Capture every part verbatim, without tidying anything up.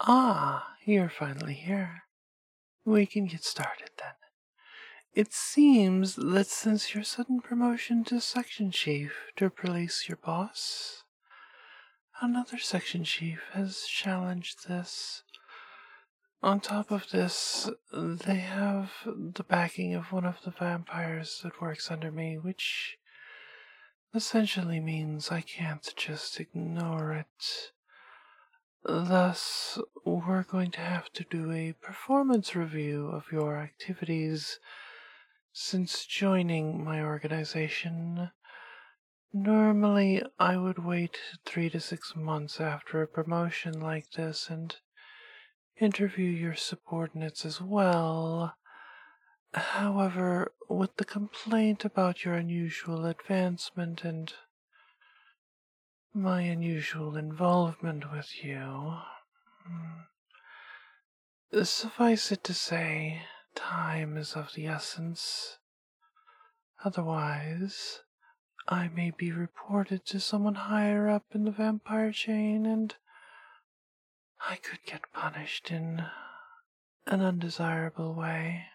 Ah, you're finally here. We can get started then. It seems that since your sudden promotion to section chief to replace your boss, another section chief has challenged this. On top of this, they have the backing of one of the vampires that works under me, which essentially means I can't just ignore it. Thus, we're going to have to do a performance review of your activities since joining my organization. Normally, I would wait three to six months after a promotion like this and interview your subordinates as well. However, with the complaint about your unusual advancement and my unusual involvement with you, suffice it to say, time is of the essence. Otherwise, I may be reported to someone higher up in the vampire chain, and I could get punished in an undesirable way.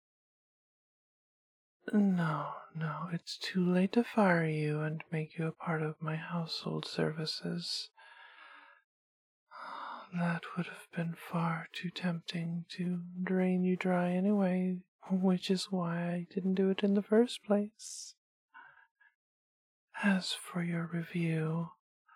No, no, it's too late to fire you and make you a part of my household services. That would have been far too tempting to drain you dry anyway, which is why I didn't do it in the first place. As for your review,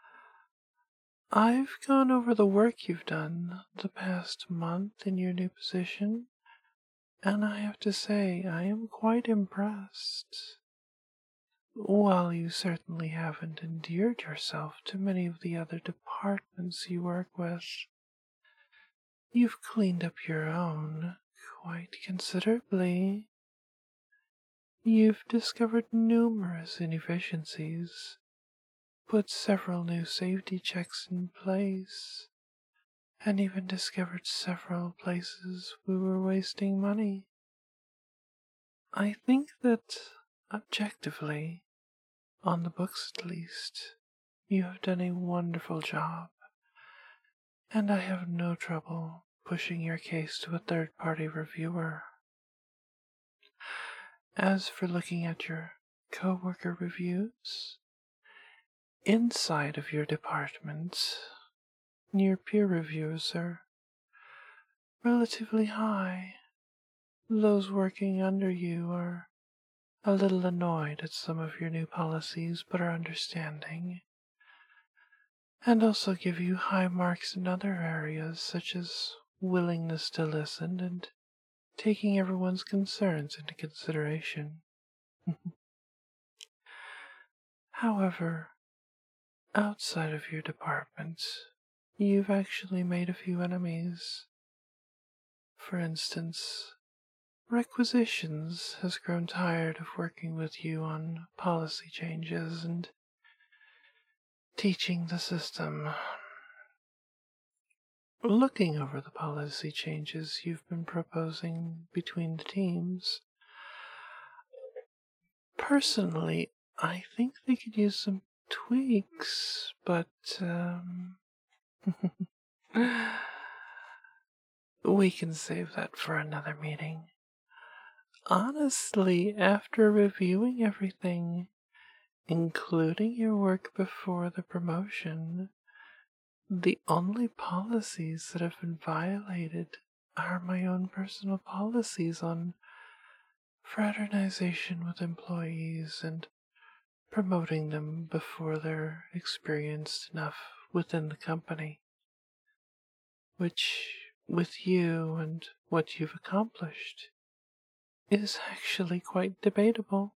I've gone over the work you've done the past month in your new position, and I have to say I am quite impressed. While you certainly haven't endeared yourself to many of the other departments you work with, you've cleaned up your own quite considerably. You've discovered numerous inefficiencies, put several new safety checks in place, and even discovered several places we were wasting money. I think that, objectively, on the books at least, you have done a wonderful job, and I have no trouble pushing your case to a third-party reviewer. As for looking at your co-worker reviews, inside of your department, your peer reviews are relatively high. Those working under you are a little annoyed at some of your new policies, but are understanding, and also give you high marks in other areas, such as willingness to listen and taking everyone's concerns into consideration. However, outside of your department, you've actually made a few enemies. For instance, Requisitions has grown tired of working with you on policy changes and teaching the system. Looking over the policy changes you've been proposing between the teams, personally, I think they could use some tweaks, but, um... we can save that for another meeting. Honestly, after reviewing everything, including your work before the promotion, the only policies that have been violated are my own personal policies on fraternization with employees and promoting them before they're experienced enough within the company, which, with you and what you've accomplished, is actually quite debatable.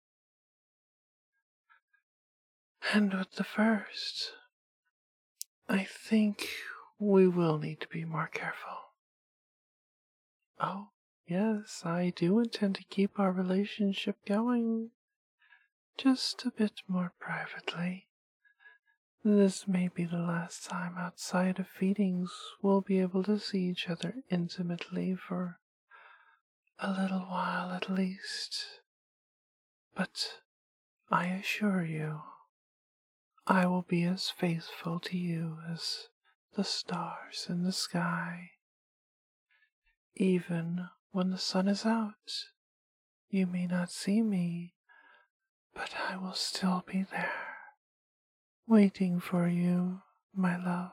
And with the first, I think we will need to be more careful. Oh, yes, I do intend to keep our relationship going, just a bit more privately. This may be the last time outside of feedings we'll be able to see each other intimately for a little while at least. But I assure you, I will be as faithful to you as the stars in the sky. Even when the sun is out, you may not see me, but I will still be there, waiting for you, my love.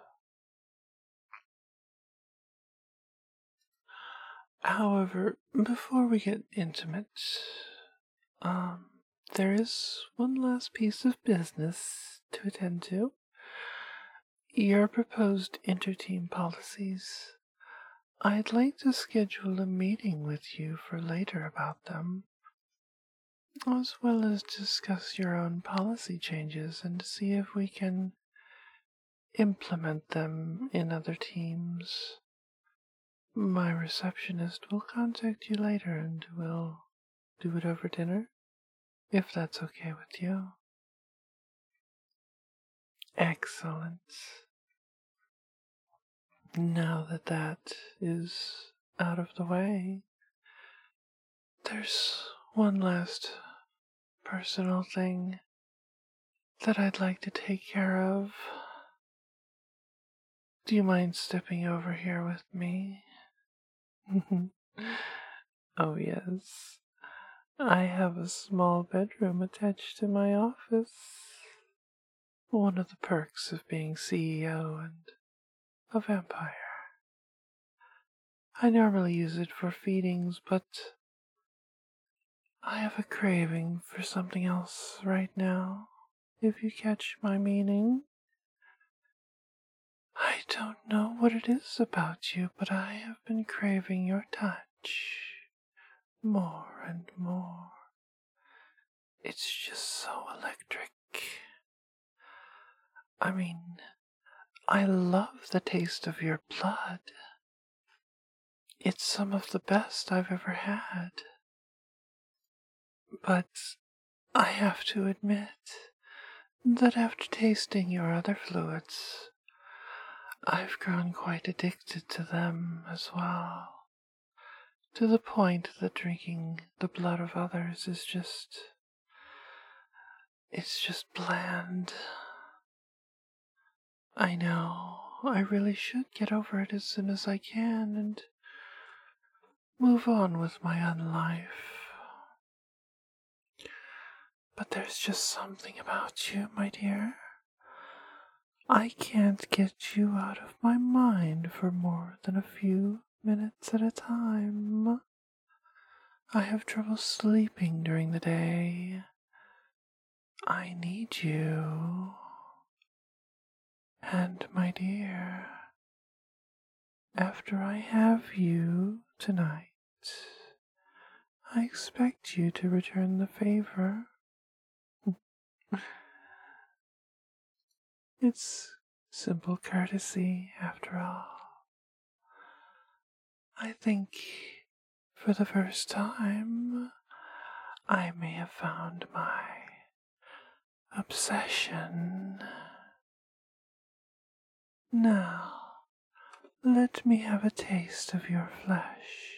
However, before we get intimate, um, there is one last piece of business to attend to. Your proposed inter-team policies. I'd like to schedule a meeting with you for later about them, as well as discuss your own policy changes and see if we can implement them in other teams. My receptionist will contact you later and we'll do it over dinner, if that's okay with you. Excellent. Now that that is out of the way, there's one last personal thing that I'd like to take care of. Do you mind stepping over here with me? Oh, yes. I have a small bedroom attached to my office. One of the perks of being C E O and a vampire. I normally use it for feedings, but I have a craving for something else right now, if you catch my meaning. I don't know what it is about you, but I have been craving your touch more and more. It's just so electric. I mean, I love the taste of your blood. It's some of the best I've ever had. But I have to admit that after tasting your other fluids, I've grown quite addicted to them as well, to the point that drinking the blood of others is just, it's just bland. I know, I really should get over it as soon as I can and move on with my own life. But there's just something about you, my dear. I can't get you out of my mind for more than a few minutes at a time. I have trouble sleeping during the day. I need you. And my dear, after I have you tonight, I expect you to return the favor. It's simple courtesy, after all. I think, for the first time, I may have found my obsession. Now, let me have a taste of your flesh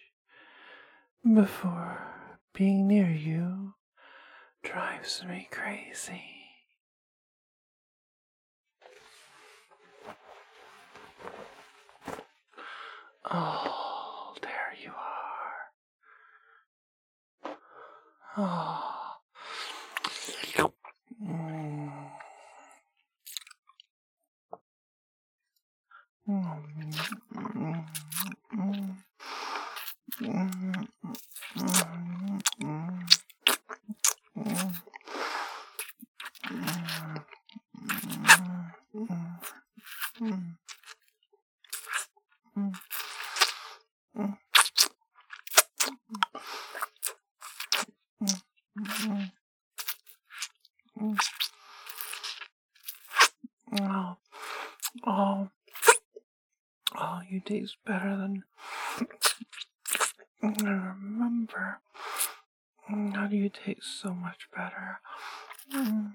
before being near you drives me crazy. Oh, there you are. Oh. Mm. Mm. Mm. Mm. Mm. Oh, oh, oh, you taste better than I remember. How do you taste so much better? Mm.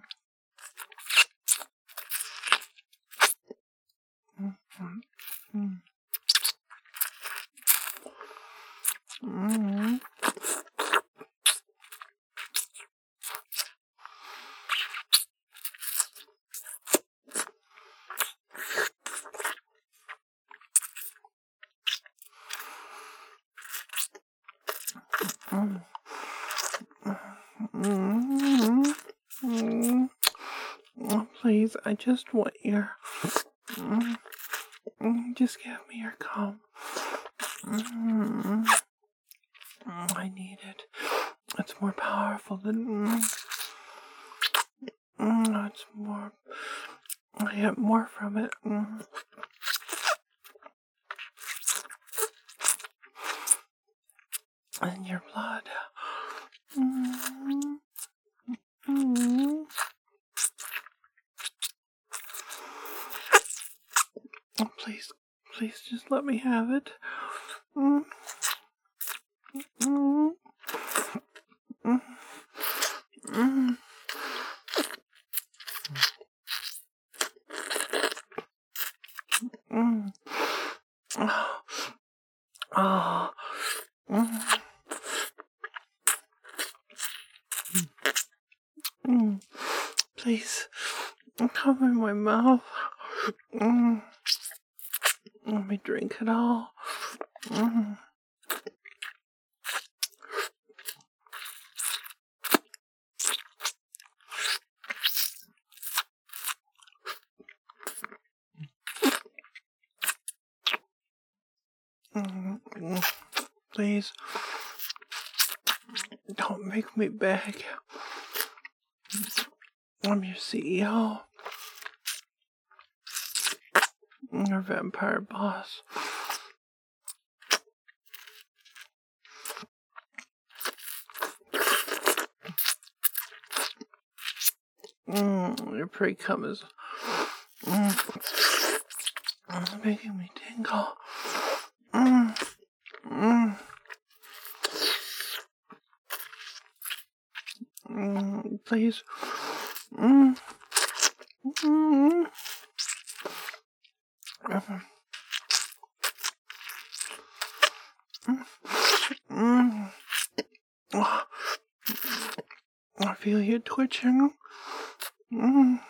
Mm. Mm. Mm. Mm. Mm. Mm. Oh, please, I just want your... Mm. Mm. Just give me your cum. Mm. Mm. I need it. It's more powerful than... Mm. Mm. It's more... I get more from it. Mm. And your blood. Mm. Mm. Oh, please, please just let me have it. Mm. Mm. Mm. Mm. Mm. Oh. Oh. Mm. Mm. Please, cover my mouth. Mm. Let me drink it all. Mm. Mm. Please, don't make me beg. I'm your C E O. Your vampire boss. Mm, your pre cum is mm, mm, making me tingle. Mm, mm, mm, please. Mm, mm, mm, mm. Oh, I feel you twitching. Mm.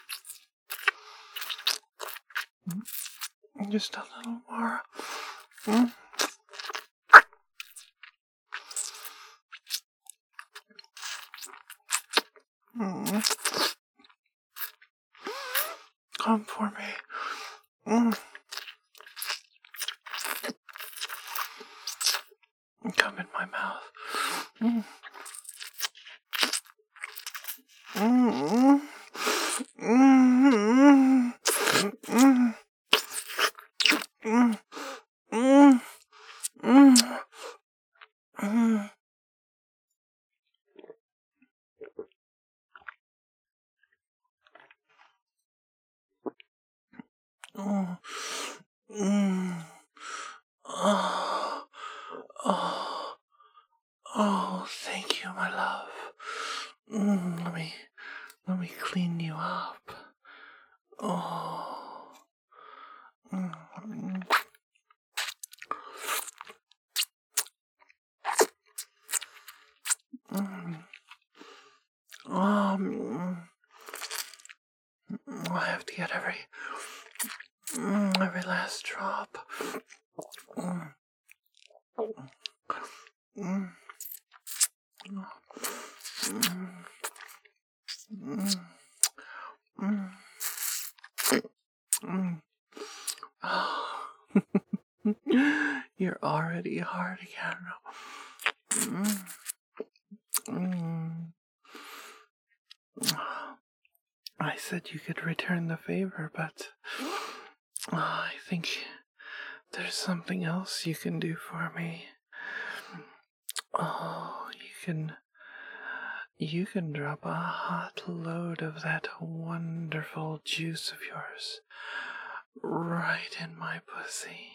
Just a little more. Mm. Mm. Come for me. Mm. Come in my mouth. Mm. Mm. Mm. Mm. Mm. Mm. Mm. Mm. Oh. Mm. Oh. Oh. Oh, thank you, my love. Mm, let me, let me clean you up. Oh. Mm. Mm. Um, I have to get every, mm, every last drop. Mm. Mm. Mm. Mm. Mm. Mm. Oh. You're already hard again. Mm. Mm. I said you could return the favor, but oh, I think there's something else you can do for me. Oh, you can you can drop a hot load of that wonderful juice of yours right in my pussy.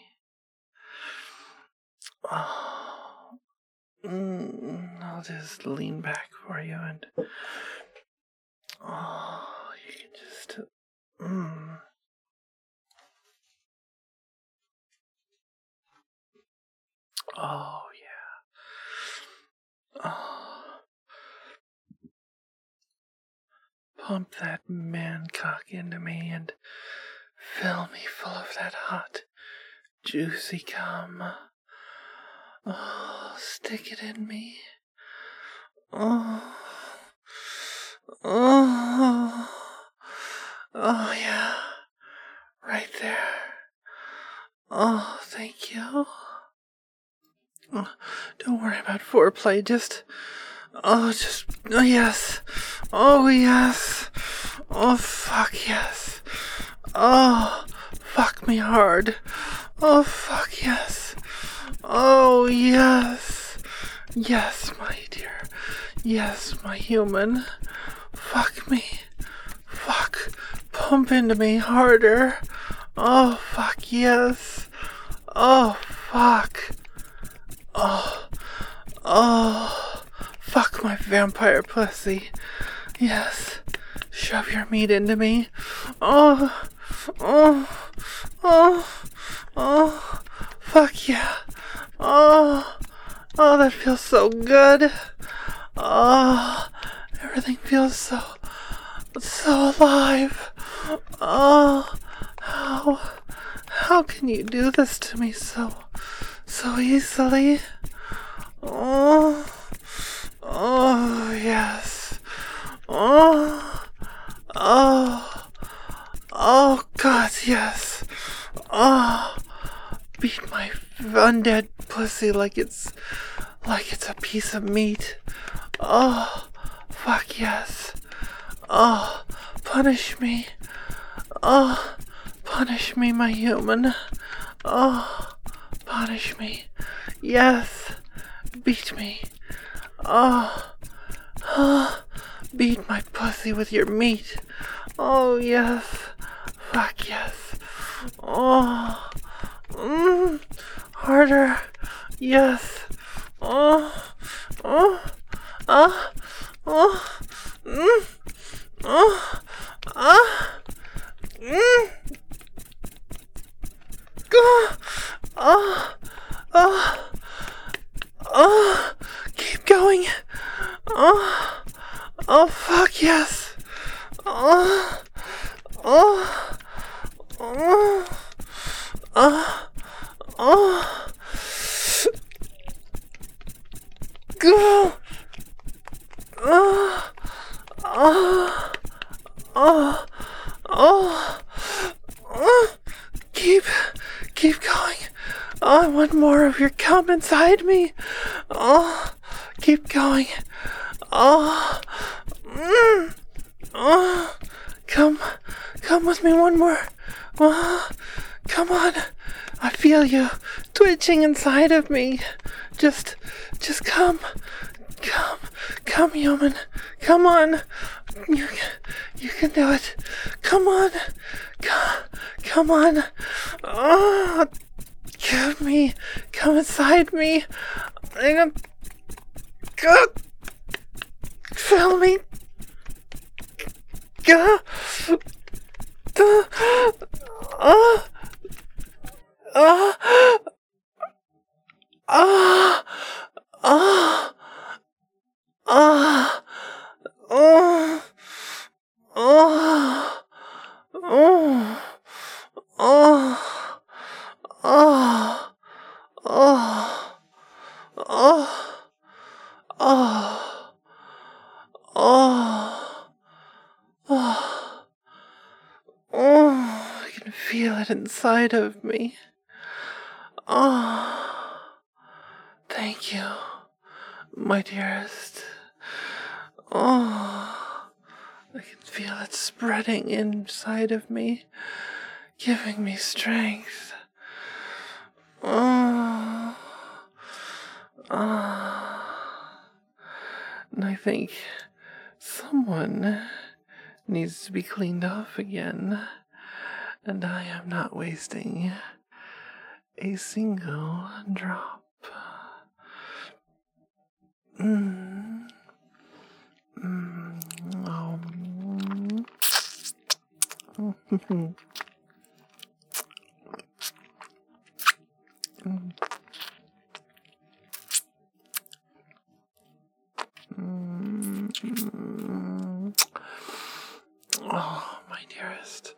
Oh, mm, I'll just lean back for you and oh, you can just mm. Oh yeah. Oh. Pump that man cock into me and fill me full of that hot, juicy cum. Oh, stick it in me. Oh. Oh. Oh, yeah. Right there. Oh, thank you. Oh, don't worry about foreplay. Just, oh, just, oh, yes. Oh, yes. Oh, fuck, yes. Oh, fuck me hard. Oh, fuck, yes. Oh, yes. Yes, my dear. Yes, my human. Fuck me. Fuck. Pump into me harder. Oh, fuck, yes. Oh, fuck. Oh, oh, fuck my vampire pussy. Yes, shove your meat into me. Oh, oh, oh, oh, fuck yeah. Oh, oh, that feels so good. Oh, everything feels so, so alive. Oh, how, how can you do this to me so, so easily? Oh, oh, yes. Oh, oh, oh, God, yes. Oh, beat my undead pussy like it's, like it's a piece of meat. Oh, fuck yes. Oh, punish me. Oh, punish me, my human. Oh, punish me. Yes, beat me. Oh, oh, beat my pussy with your meat. Oh, yes. Fuck yes. Oh, mm, harder. Yes. Oh, oh, ah, oh, mm, oh, ah, mm, oh, oh, oh, oh, keep going. Oh, oh, fuck yes. Oh, oh, oh, oh, oh, go. Oh, oh, oh, oh, oh, keep, keep going. Oh, I want more of your cum inside me. Oh, keep going. Oh, mm, oh, come, come with me one more. Oh, come on. I feel you twitching inside of me. Just, just come. Come, come, human. Come on. You, you can do it. Come on. Come, come on. Oh, give me. Come inside me. I'm gonna fill me. Go. Oh. Oh. Oh. Oh. Oh, oh, oh, oh, oh, oh, oh, oh, oh, oh, oh, oh, I can feel it inside of me. Oh, thank you, my dearest. Oh, I can feel it spreading inside of me, giving me strength. Oh, oh. And I think someone needs to be cleaned off again, and I am not wasting a single drop. Mm. Mm. Oh. Mm. Mm. Mm. Oh, my dearest.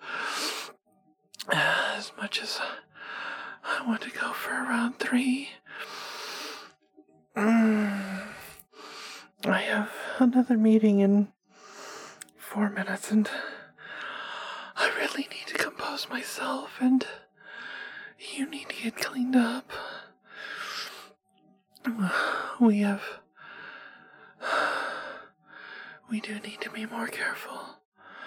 As much as I want to go for round three, Mm, I have another meeting in four minutes, and I really need to compose myself, and you need to get cleaned up. We have... We do need to be more careful.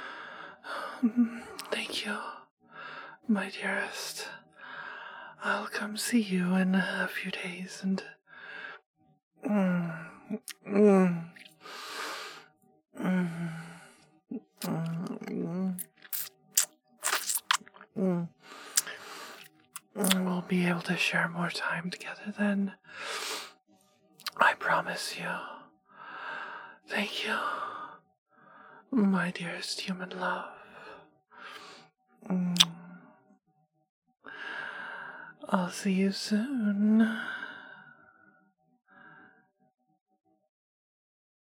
Thank you, my dearest. I'll come see you in a few days, and... Mm, mm, mm, mm, mm. We'll be able to share more time together then. I promise you. Thank you, my dearest human love. Mm. I'll see you soon.